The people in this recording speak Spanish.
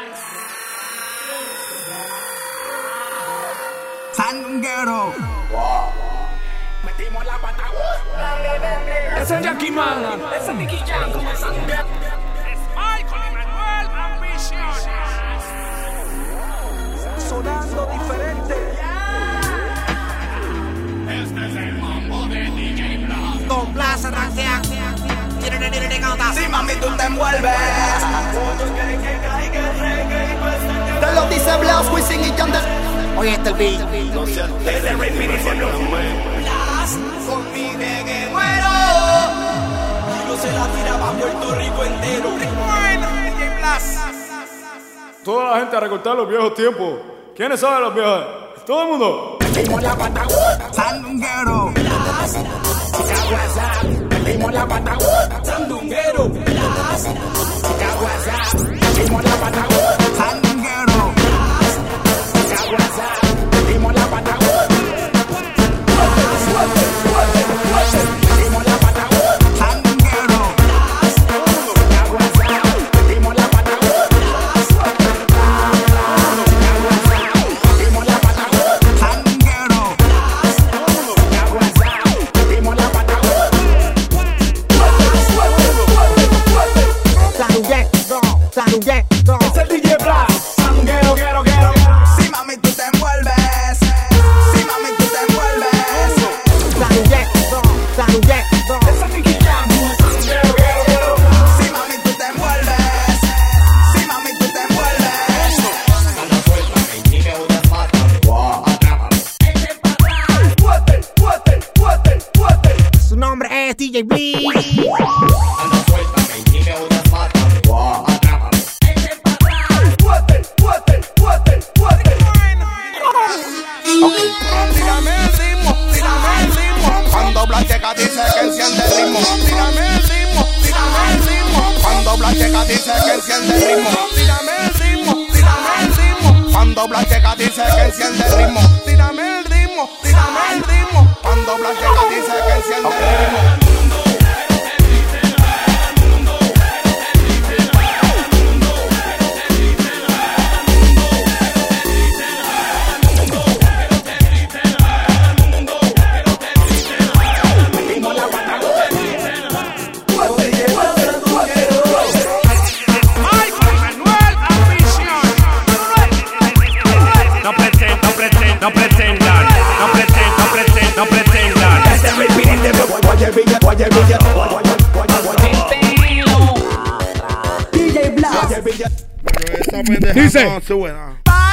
Sandunguero. Metimos la pata. Ese es Jackie Man. Ese es Nicky Jam como Sandunguero. Es Michael y Manuel Ambition. Sonando diferente. Este es el mambo de DJ Blas. Con Plaza Ranquea. Sí, mami, tú te envuelves. Te lo dice Blas, Wisin y Yandel. Oye, este el beat. Desde repitiendo Blas, con mi reggae muero. Y no se la tiraba a Puerto Rico entero. Bueno, DJ Blas. Toda la gente a recortar los viejos tiempos. ¿Quiénes saben los viejos? Todo el mundo. Metimos la pata. Sandunguero. Blas. WhatsApp. Metimos la pata. Sandunguero. Blas. WhatsApp. Metimos la pata. Sandunguero. Dimos la pata. Dimos la pata. Sandunguero. Dimos la pata. Dimos la pata. Sandunguero. Dimos la pata. Sandunguero. Es el DJ Blas. Sandunguero, quiero. Sí, mami, tú te envuelves. Sí, mami, tú te envuelves. Sandunguero. Ese es Nicky Jam. Sandunguero, quiero. Sí, mami, tú te envuelves. Sí, mami, tú te envuelves. Anda suelta, que ni me unas matan. Guau, atrápame. Fuerte. Su nombre es DJ B. Anda suelta, que ni me unas matan. Guau, atrápame. Tírame el ritmo. Cuando Blas llega dice que enciende el ritmo. Tírame el ritmo. Cuando Blas llega dice que enciende el ritmo. Tírame el ritmo. Cuando Blas llega dice que enciende el ritmo. Tírame el ritmo. Cuando Blas llega dice que enciende el ritmo. No pretendan. DJ Blas. Esa pendeja Dice. no se buena.